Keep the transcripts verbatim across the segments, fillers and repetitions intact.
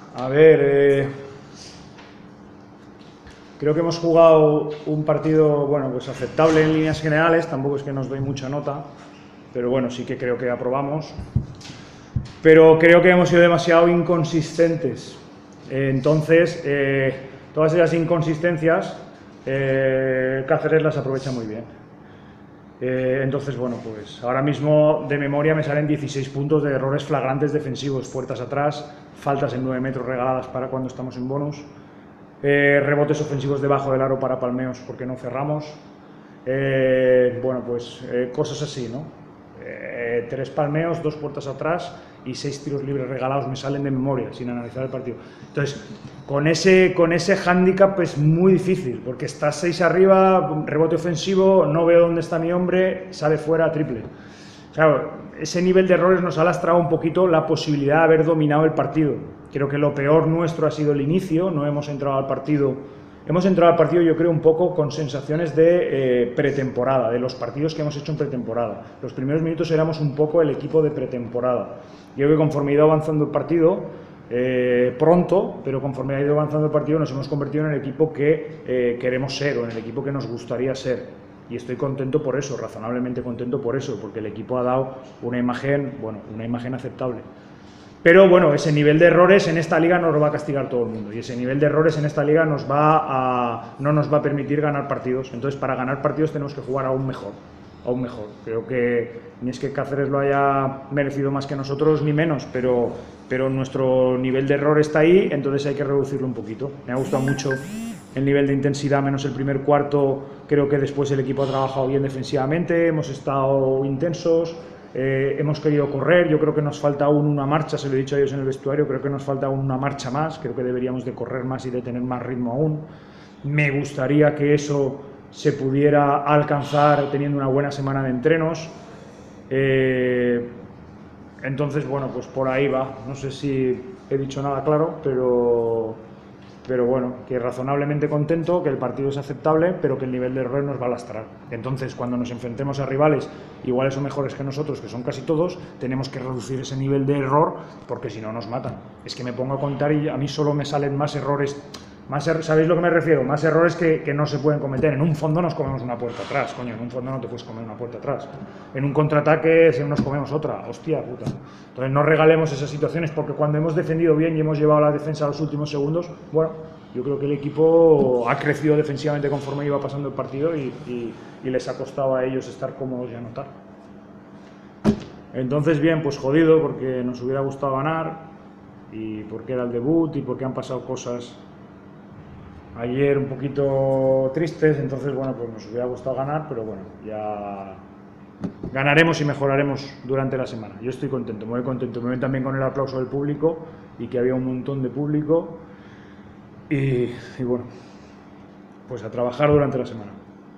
A ver, eh, creo que hemos jugado un partido, bueno, pues aceptable en líneas generales, tampoco es que nos doy mucha nota, pero bueno, sí que creo que aprobamos. Pero creo que hemos sido demasiado inconsistentes. Eh, entonces, eh, todas esas inconsistencias, eh, Cáceres las aprovecha muy bien. Eh, entonces, bueno, pues ahora mismo de memoria me salen dieciséis puntos de errores flagrantes defensivos, puertas atrás, faltas en nueve metros regaladas para cuando estamos en bonus, eh, rebotes ofensivos debajo del aro para palmeos porque no cerramos, eh, bueno, pues eh, cosas así, ¿no? Eh, tres palmeos, dos puertas atrás y seis tiros libres regalados me salen de memoria, sin analizar el partido. Entonces, con ese, con ese hándicap es muy difícil, porque estás seis arriba, rebote ofensivo, no veo dónde está mi hombre, sale fuera, triple. Claro, ese nivel de errores nos ha lastrado un poquito la posibilidad de haber dominado el partido. Creo que lo peor nuestro ha sido el inicio, no hemos entrado al partido... Hemos entrado al partido, yo creo, un poco con sensaciones de eh, pretemporada, de los partidos que hemos hecho en pretemporada. Los primeros minutos éramos un poco el equipo de pretemporada. Yo creo que conforme ha ido avanzando el partido, eh, pronto, pero conforme ha ido avanzando el partido, nos hemos convertido en el equipo que eh, queremos ser o en el equipo que nos gustaría ser. Y estoy contento por eso, razonablemente contento por eso, porque el equipo ha dado una imagen, bueno, una imagen aceptable. Pero bueno, ese nivel de errores en esta liga nos lo va a castigar todo el mundo y ese nivel de errores en esta liga nos va a, no nos va a permitir ganar partidos. Entonces, para ganar partidos tenemos que jugar aún mejor, aún mejor. Creo que ni es que Cáceres lo haya merecido más que nosotros ni menos, pero, pero nuestro nivel de error está ahí, entonces hay que reducirlo un poquito. Me ha gustado mucho el nivel de intensidad, menos el primer cuarto. Creo que después el equipo ha trabajado bien defensivamente, hemos estado intensos. Eh, hemos querido correr, yo creo que nos falta aún una marcha, se lo he dicho a ellos en el vestuario, creo que nos falta aún una marcha más, creo que deberíamos de correr más y de tener más ritmo aún. Me gustaría que eso se pudiera alcanzar teniendo una buena semana de entrenos. Eh, entonces, bueno, pues por ahí va. No sé si he dicho nada claro, pero... pero bueno, que razonablemente contento, que el partido es aceptable, pero que el nivel de error nos va a lastrar. Entonces, cuando nos enfrentemos a rivales iguales o mejores que nosotros, que son casi todos, tenemos que reducir ese nivel de error, porque si no nos matan. Es que me pongo a contar y a mí solo me salen más errores, más er ¿sabéis a lo que me refiero? Más errores que, que no se pueden cometer. En un fondo nos comemos una puerta atrás, coño, en un fondo no te puedes comer una puerta atrás. En un contraataque nos comemos otra, hostia puta. Entonces no regalemos esas situaciones, porque cuando hemos defendido bien y hemos llevado la defensa a los últimos segundos, bueno, yo creo que el equipo ha crecido defensivamente conforme iba pasando el partido y, y, y les ha costado a ellos estar cómodos y anotar. Entonces, bien, pues jodido, porque nos hubiera gustado ganar y porque era el debut y porque han pasado cosas ayer un poquito tristes, entonces, bueno, pues nos hubiera gustado ganar, pero bueno, ya ganaremos y mejoraremos durante la semana. Yo estoy contento, muy contento. Me voy también con el aplauso del público y que había un montón de público. Y, y bueno, pues a trabajar durante la semana.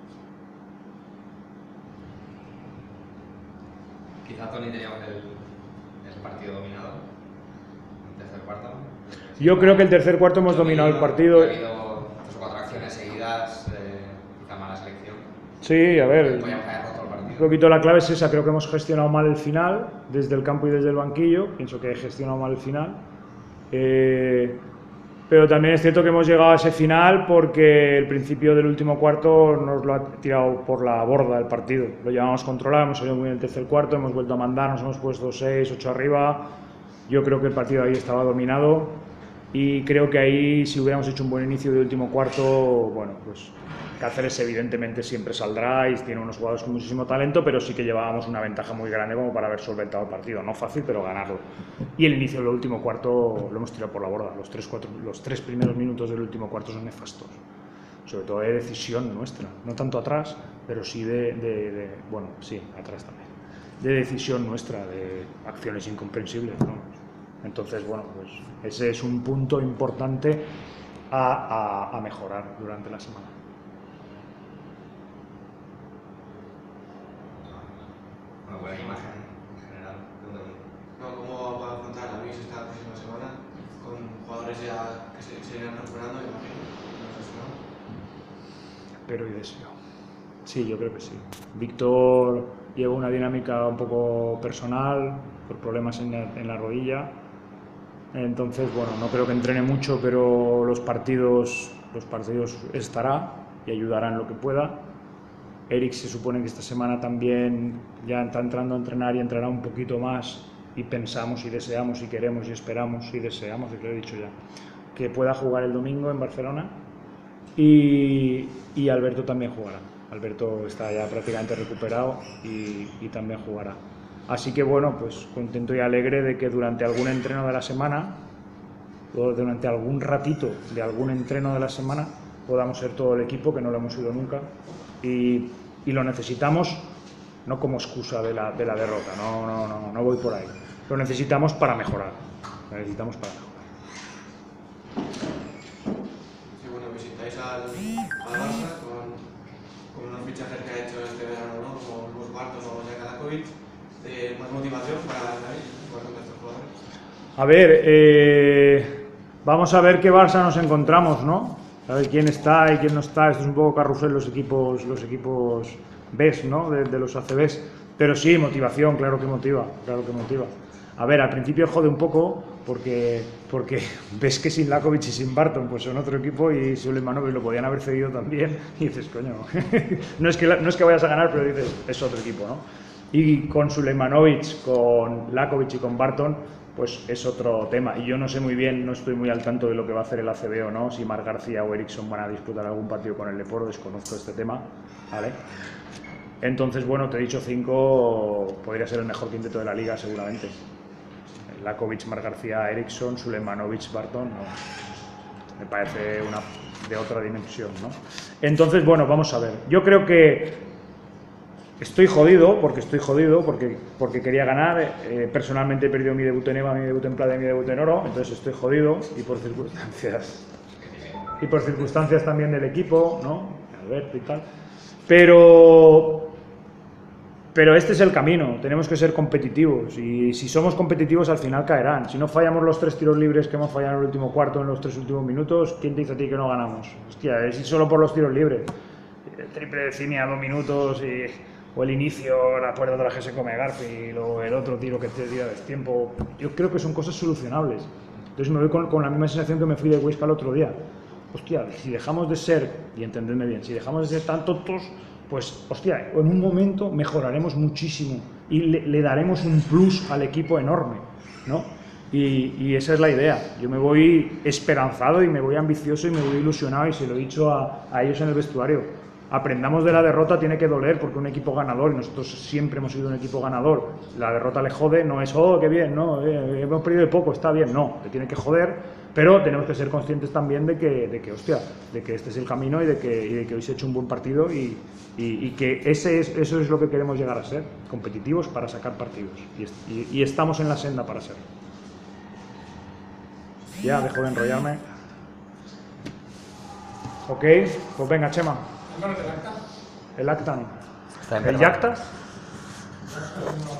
Quizá, Toni, teníamos el, el partido dominado, el tercer cuarto. Yo creo que el tercer cuarto hemos dominado el partido. Ha habido tres o cuatro acciones seguidas, eh, quizá mala selección. Sí, a ver, Podríamos haber roto el partido. un poquito la clave es esa, creo que hemos gestionado mal el final, desde el campo y desde el banquillo, pienso que he gestionado mal el final. Eh, Pero también es cierto que hemos llegado a ese final porque el principio del último cuarto nos lo ha tirado por la borda el partido. Lo llevamos controlado, hemos salido muy bien el tercer cuarto, hemos vuelto a mandar, nos hemos puesto seis, ocho arriba. Yo creo que el partido ahí estaba dominado y creo que ahí, si hubiéramos hecho un buen inicio del último cuarto, bueno, pues Cáceres evidentemente siempre saldrá y tiene unos jugadores con muchísimo talento, pero sí que llevábamos una ventaja muy grande como para haber solventado el partido. No fácil, pero ganarlo. Y el inicio del último cuarto lo hemos tirado por la borda. Los tres, cuatro, los tres primeros minutos del último cuarto son nefastos. Sobre todo de decisión nuestra. No tanto atrás, pero sí de, de, de bueno, sí, atrás también. De decisión nuestra, de acciones incomprensibles, ¿no? Entonces, bueno, pues ese es un punto importante a, a, a mejorar durante la semana. Una buena imagen en general. No, ¿cómo va a afrontar la Luis esta próxima semana? Con jugadores ya que se, se irán recuperando, imagino. Pero y deseo. Sí, yo creo que sí. Víctor lleva una dinámica un poco personal, por problemas en la, en la rodilla. Entonces, bueno, no creo que entrene mucho, pero los partidos, los partidos estará y ayudará en lo que pueda. Eric se supone que esta semana también ya está entrando a entrenar y entrará un poquito más, y pensamos y deseamos y queremos y esperamos y deseamos, y que lo he dicho ya, que pueda jugar el domingo en Barcelona. Y, y Alberto también jugará. Alberto está ya prácticamente recuperado y, y también jugará. Así que bueno, pues contento y alegre de que durante algún entreno de la semana, o durante algún ratito de algún entreno de la semana, podamos ser todo el equipo, que no lo hemos sido nunca, y, y lo necesitamos no como excusa de la, de la derrota, no, no, no, no voy por ahí, lo necesitamos para mejorar, lo necesitamos para mejorar. Sí, bueno, visitáis al, al Barça con, con unos fichajes que ha hecho este verano, ¿no? Como Luis Barton o Jack Alakovic. Eh, ¿Más motivación para David jugar contra estos jugadores? A ver, eh, vamos a ver qué Barça nos encontramos, ¿no? A ver quién está y quién no está. Esto es un poco carrusel los equipos, los equipos B, ¿no? De, de los A C Bs. Pero sí, motivación, claro que motiva, claro que motiva. A ver, al principio jode un poco porque, porque ves que sin Lakovic y sin Barton pues son otro equipo, y Sulemanovic lo podían haber cedido también, y dices, coño, no es que, no es que vayas a ganar, pero dices, es otro equipo, ¿no? Y con Sulemanovic, con Lakovic y con Barton, pues es otro tema. Y yo no sé muy bien, no estoy muy al tanto de lo que va a hacer el A C B o no, si Marc García o Eriksson van a disputar algún partido con el Depor, desconozco este tema, ¿vale? Entonces, bueno, te he dicho cinco, podría ser el mejor quinteto de la liga seguramente. Lakovic, Marc García, Eriksson, Sulemanovic, Barton, no. Me parece una de otra dimensión, ¿no? Entonces, bueno, vamos a ver. Yo creo que estoy jodido, porque estoy jodido, porque, porque quería ganar. Eh, personalmente he perdido mi debut en EVA, mi debut en plata y mi debut en oro, entonces estoy jodido, y por circunstancias y por circunstancias también del equipo, ¿no? Alberto y tal. Pero, pero este es el camino, tenemos que ser competitivos, y si somos competitivos al final caerán. Si no fallamos los tres tiros libres que hemos fallado en el último cuarto, en los tres últimos minutos, ¿quién te dice a ti que no ganamos? Hostia, es solo por los tiros libres. El triple de Cini a dos minutos y... o el inicio, la puerta de la que se come Garfield, o el otro tiro que te tira de tiempo. Yo creo que son cosas solucionables. Entonces me voy con, con la misma sensación que me fui de Huesca el otro día. Hostia, si dejamos de ser, y entendedme bien, si dejamos de ser tan tontos, pues, hostia, en un momento mejoraremos muchísimo y le, le daremos un plus al equipo enorme, ¿no? Y, y esa es la idea. Yo me voy esperanzado y me voy ambicioso y me voy ilusionado, y se lo he dicho a, a ellos en el vestuario. Aprendamos de la derrota, tiene que doler, porque un equipo ganador, y nosotros siempre hemos sido un equipo ganador, la derrota le jode, no es, oh, qué bien, no, eh, hemos perdido de poco, está bien, no, le tiene que joder, pero tenemos que ser conscientes también de que, de que hostia, de que este es el camino, y de que, y de que hoy se ha hecho un buen partido, y, y, y que ese es, eso es lo que queremos llegar a ser, competitivos para sacar partidos, y, y, y estamos en la senda para serlo. Ya, dejo de enrollarme. Ok, pues venga, Chema. ¿El acta? El acta no. Está ¿El empezando. Yacta?